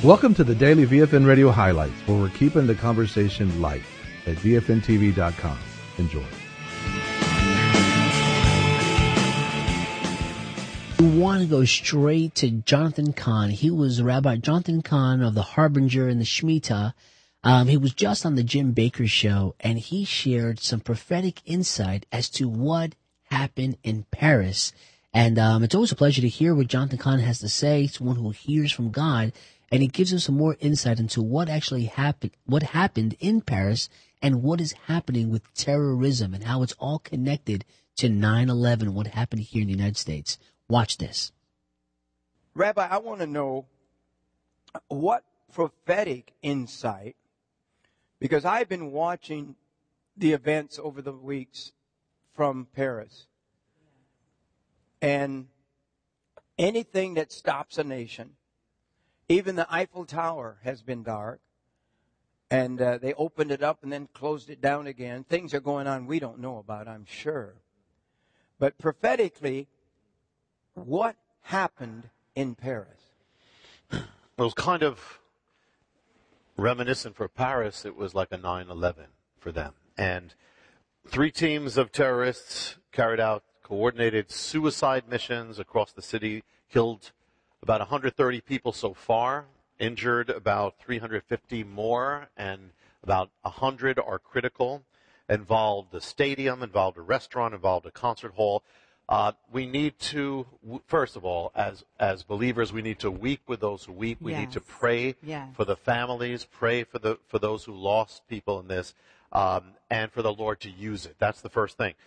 Welcome to the Daily VFN Radio Highlights, where we're keeping the conversation light at VFNTV.com. Enjoy. We want to go straight to Jonathan Cahn. He was Rabbi Jonathan Cahn of the Harbinger and the Shemitah. He was just on the Jim Baker show, and he shared some prophetic insight as to what happened in Paris. And it's always a pleasure to hear what Jonathan Cahn has to say, someone who hears from God, and he gives us some more insight into what actually happened, what happened in Paris, and what is happening with terrorism, and how it's all connected to 9/11, what happened here in the United States. Watch this. Rabbi, I want to know what prophetic insight, because I've been watching the events over the weeks from Paris. And anything that stops a nation, even the Eiffel Tower has been dark. And they opened it up and then closed it down again. Things are going on we don't know about, I'm sure. But prophetically, what happened in Paris? It was kind of reminiscent for Paris. It was like a 9/11 for them. And 3 teams of terrorists carried out coordinated suicide missions across the city, killed about 130 people so far, injured about 350 more, and about 100 are critical. Involved a stadium, involved a restaurant, involved a concert hall. We need to, first of all, as believers, we need to weep with those who weep. We need to pray for the families, pray for those who lost people in this, and for the Lord to use it. That's the first thing.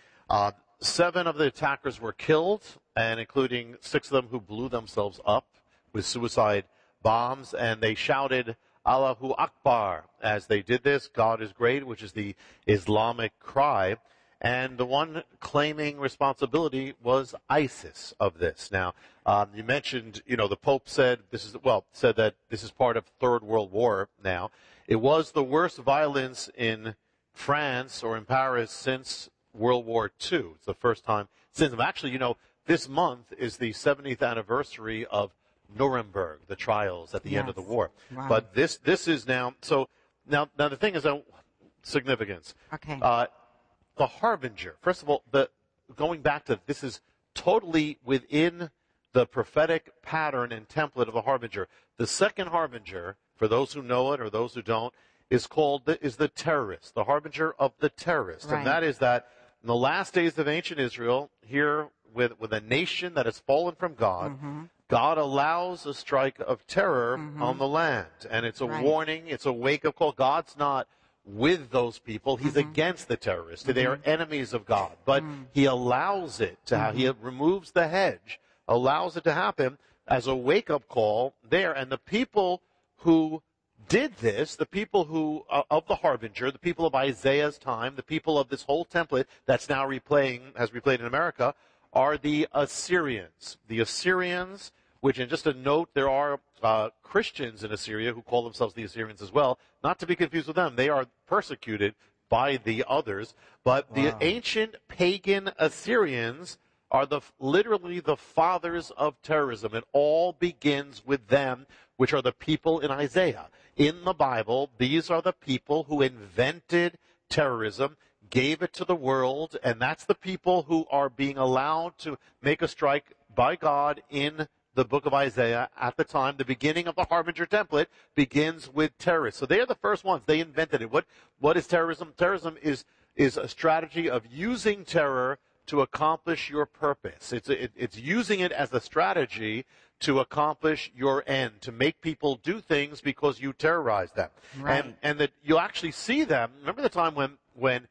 7 of the attackers were killed, and including 6 of them who blew themselves up with suicide bombs, and they shouted Allahu Akbar as they did this. God is great, which is the Islamic cry. And the one claiming responsibility was ISIS of this. Now, you mentioned, the Pope said that this is part of Third World War now. It was the worst violence in France or in Paris since World War II. It's the first time since. Actually, this month is the 70th anniversary of Nuremberg, the trials at the end of the war. Wow. But this is now. So now the thing is significance. Okay. The Harbinger. First of all, going back to this is totally within the prophetic pattern and template of the Harbinger. The second Harbinger, for those who know it or those who don't, is the terrorist, the Harbinger of the terrorist, Right. And that is that in the last days of ancient Israel, here with a nation that has fallen from God. Mm-hmm. God allows a strike of terror on the land. And it's a warning, it's a wake-up call. God's not with those people. He's against the terrorists. They are enemies of God. But he allows it to happen. He removes the hedge, allows it to happen as a wake-up call there. And the people who did this, the people who of the Harbinger, the people of Isaiah's time, the people of this whole template that's now has replayed in America, are the Assyrians. The Assyrians, which, and just a note, there are Christians in Assyria who call themselves the Assyrians as well. Not to be confused with them. They are persecuted by the others. But the ancient pagan Assyrians are literally the fathers of terrorism. It all begins with them, which are the people in Isaiah. In the Bible, these are the people who invented terrorism, gave it to the world, and that's the people who are being allowed to make a strike by God in the book of Isaiah at the time. The beginning of the Harbinger template begins with terrorists. So they are the first ones. They invented it. What is terrorism? Terrorism is a strategy of using terror to accomplish your purpose. It's using it as a strategy to accomplish your end, to make people do things because you terrorize them. Right. And that you'll actually see them. Remember the time when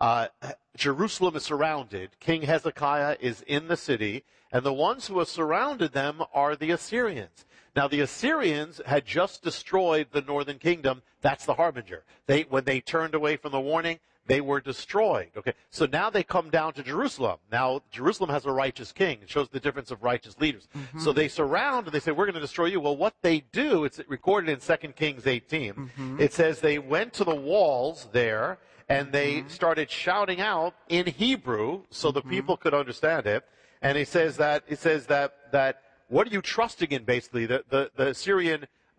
Jerusalem is surrounded. King Hezekiah is in the city, and the ones who have surrounded them are the Assyrians. Now, the Assyrians had just destroyed the northern kingdom. That's the Harbinger. When they turned away from the warning, they were destroyed. Okay, so now they come down to Jerusalem. Now, Jerusalem has a righteous king. It shows the difference of righteous leaders. So they surround and they say, we're going to destroy you. Well, what they do, it's recorded in 2 Kings 18. It says they went to the walls there and they started shouting out in Hebrew so the people could understand it. And it says that what are you trusting in, basically? The Assyrian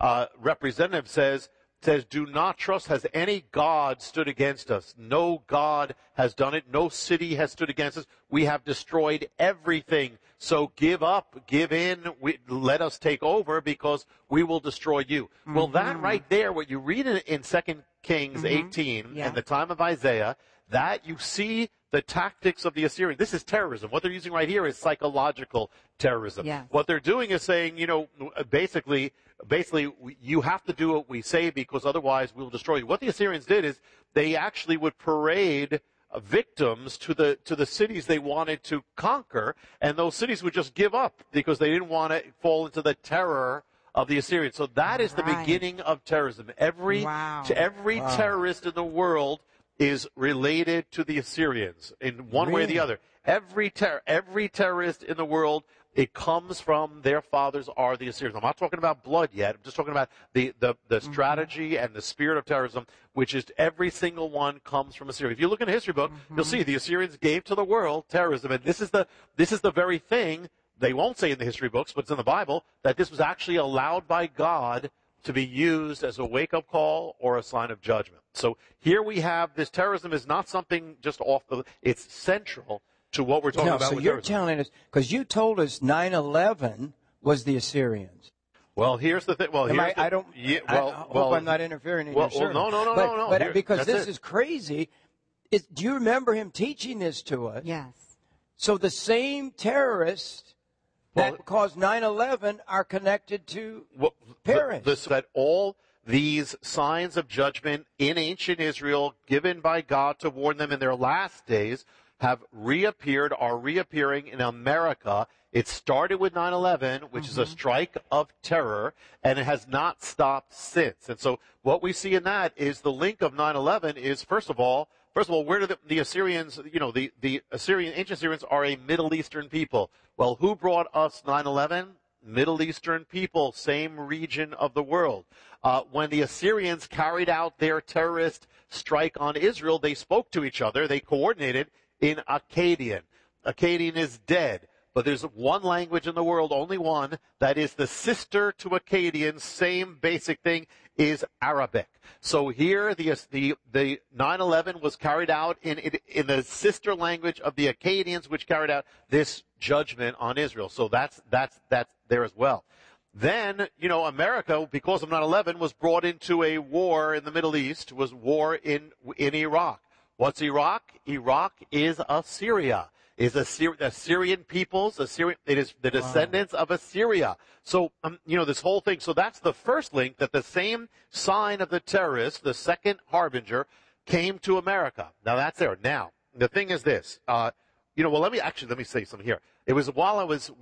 representative says, do not trust. Has any God stood against us? No God has done it. No city has stood against us. We have destroyed everything. So give up, give in, let us take over because we will destroy you. Mm-hmm. Well, that right there, what you read in 2 Kings 18 in the time of Isaiah, that you see the tactics of the Assyrians. This is terrorism. What they're using right here is psychological terrorism. Yes. What they're doing is saying, basically, you have to do what we say because otherwise we'll destroy you. What the Assyrians did is they actually would parade victims to the cities they wanted to conquer, and those cities would just give up because they didn't want to fall into the terror of the Assyrians. So that is the beginning of terrorism. Every terrorist in the world is related to the Assyrians in one way or the other. Every terrorist in the world, it comes from their fathers are the Assyrians. I'm not talking about blood yet. I'm just talking about the strategy and the spirit of terrorism, which is every single one comes from Assyria. If you look in a history book, you'll see the Assyrians gave to the world terrorism, and this is the very thing they won't say in the history books, but it's in the Bible, that this was actually allowed by God to be used as a wake-up call or a sign of judgment. So here we have this terrorism is not something just it's central to what we're talking about. So you're telling us, because you told us 9/11 was the Assyrians. Well, here's the thing. Well, I hope I'm not interfering in your service. No. But because this is crazy. Do you remember him teaching this to us? Yes. So the same terrorists that caused 9/11 are connected to Paris. That all these signs of judgment in ancient Israel given by God to warn them in their last days are reappearing in America. It started with 9/11, which is a strike of terror, and it has not stopped since. And so what we see in that is the link of 9/11 is, first of all, where do the Assyrians, the ancient Assyrians are a Middle Eastern people. Well, who brought us 9/11? Middle Eastern people, same region of the world. When the Assyrians carried out their terrorist strike on Israel, they spoke to each other. They coordinated in Akkadian. Akkadian is dead, but there's one language in the world, only one, that is the sister to Akkadian, same basic thing, is Arabic. So here the 9/11 was carried out in the sister language of the Akkadians, which carried out this judgment on Israel. So that's there as well. Then, America, because of 9/11, was brought into a war in the Middle East, was war in Iraq. What's Iraq? Iraq is Assyria. Is Assyrian peoples. It is the descendants of Assyria. So, this whole thing. So that's the first link, that the same sign of the terrorist, the second harbinger, came to America. Now that's there. Now, the thing is this. Let me say something here. It was while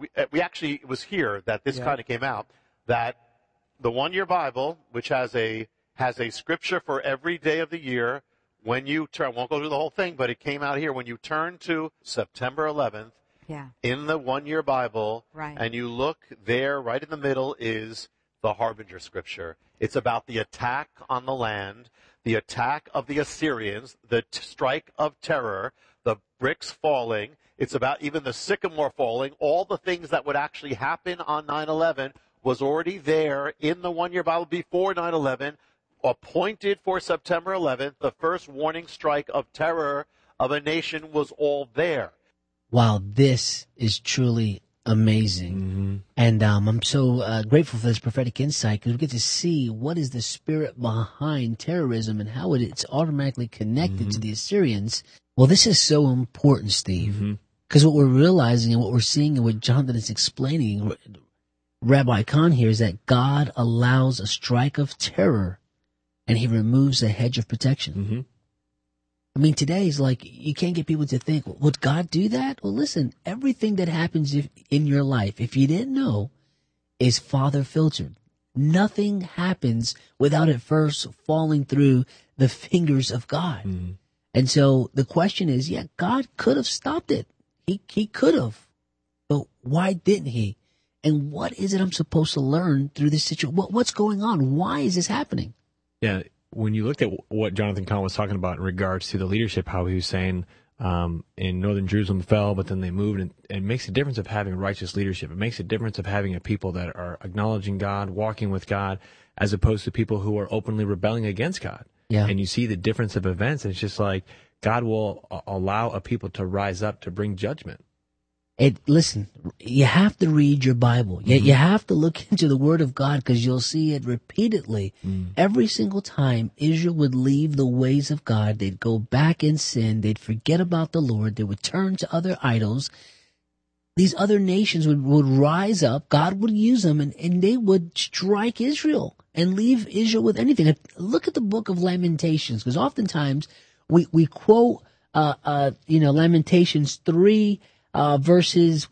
it was here that this kind of came out, that the One-Year Bible, which has a scripture for every day of the year, when you turn, I won't go through the whole thing, but it came out here. When you turn to September 11th in the One-Year Bible, and you look there, right in the middle is the Harbinger scripture. It's about the attack on the land, the attack of the Assyrians, the strike of terror, the bricks falling. It's about even the sycamore falling. All the things that would actually happen on 9/11 was already there in the One-Year Bible before 9/11. Appointed for September 11th, the first warning strike of terror of a nation was all there. Wow, this is truly amazing. And I'm so grateful for this prophetic insight, because we get to see what is the spirit behind terrorism and how it's automatically connected to the Assyrians. Well, this is so important, Steve, because what we're realizing and what we're seeing and what Jonathan is explaining, Rabbi Kahn here, is that God allows a strike of terror and he removes a hedge of protection. I mean, today is like, you can't get people to think, would God do that? Well, listen, everything that happens in your life, if you didn't know, is Father filtered. Nothing happens without it first falling through the fingers of God. And so the question is, God could have stopped it. He could have. But why didn't he? And what is it I'm supposed to learn through this situation? What's going on? Why is this happening? Yeah, when you looked at what Jonathan Kahn was talking about in regards to the leadership, how he was saying in northern Jerusalem fell, but then they moved, and it makes a difference of having righteous leadership. It makes a difference of having a people that are acknowledging God, walking with God, as opposed to people who are openly rebelling against God. Yeah. And you see the difference of events, and it's just like God will allow a people to rise up to bring judgment. Listen, you have to read your Bible. You have to look into the Word of God, because you'll see it repeatedly. Every single time Israel would leave the ways of God, they'd go back in sin, they'd forget about the Lord, they would turn to other idols. These other nations would rise up, God would use them, and they would strike Israel and leave Israel with anything. Look at the book of Lamentations, because oftentimes we quote Lamentations 3, verses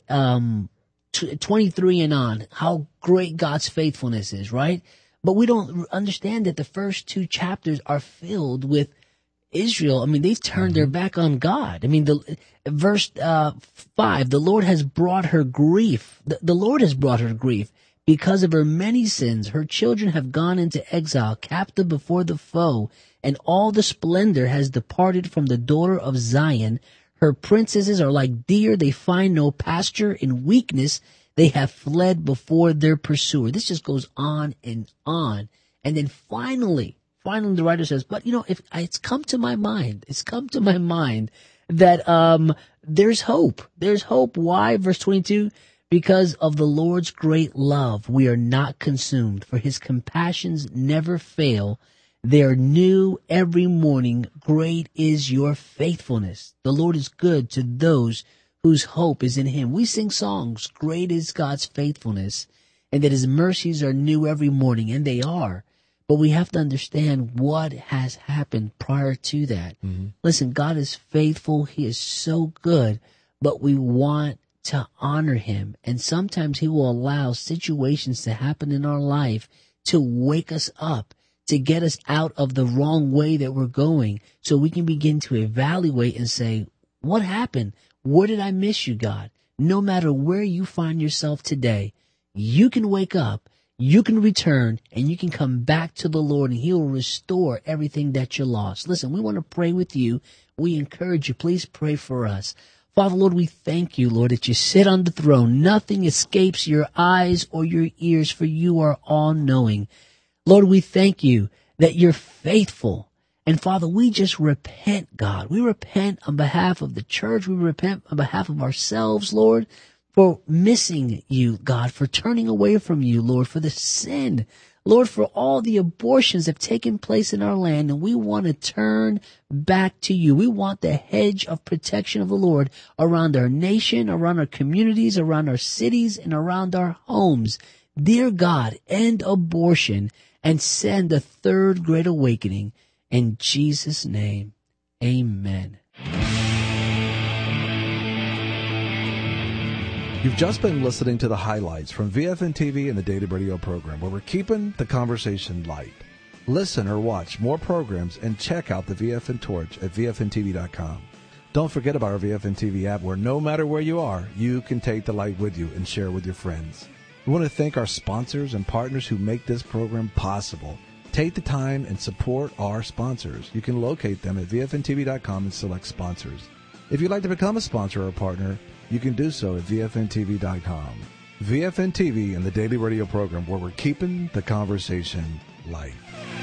23 and on, how great God's faithfulness is, right? But we don't understand that the first 2 chapters are filled with Israel. I mean, they've turned their back on God. I mean, verse 5, the Lord has brought her grief. The Lord has brought her grief because of her many sins. Her children have gone into exile, captive before the foe, and all the splendor has departed from the daughter of Zion. Her princesses are like deer. They find no pasture. In weakness, they have fled before their pursuer. This just goes on. And then finally the writer says, but if it's come to my mind that, there's hope. There's hope. Why? Verse 22, because of the Lord's great love, we are not consumed, for his compassions never fail. They are new every morning. Great is your faithfulness. The Lord is good to those whose hope is in him. We sing songs, great is God's faithfulness, and that his mercies are new every morning, and they are. But we have to understand what has happened prior to that. Listen, God is faithful. He is so good, but we want to honor him. And sometimes he will allow situations to happen in our life to wake us up, to get us out of the wrong way that we're going, so we can begin to evaluate and say, what happened? Where did I miss you, God? No matter where you find yourself today, you can wake up, you can return, and you can come back to the Lord, and he will restore everything that you lost. Listen, we want to pray with you. We encourage you. Please pray for us. Father, Lord, we thank you, Lord, that you sit on the throne. Nothing escapes your eyes or your ears, for you are all-knowing. Lord, we thank you that you're faithful. And Father, we just repent, God. We repent on behalf of the church. We repent on behalf of ourselves, Lord, for missing you, God, for turning away from you, Lord, for the sin, Lord, for all the abortions that have taken place in our land. And we want to turn back to you. We want the hedge of protection of the Lord around our nation, around our communities, around our cities, and around our homes. Dear God, end abortion and send a third great awakening. In Jesus' name, amen. You've just been listening to the highlights from VFN TV and the Daily Radio program, where we're keeping the conversation light. Listen or watch more programs and check out the VFN Torch at VFNTV.com. Don't forget about our VFN TV app, where no matter where you are, you can take the light with you and share with your friends. We want to thank our sponsors and partners who make this program possible. Take the time and support our sponsors. You can locate them at VFNTV.com and select sponsors. If you'd like to become a sponsor or a partner, you can do so at VFNTV.com. VFN TV and the Daily Radio program, where we're keeping the conversation light.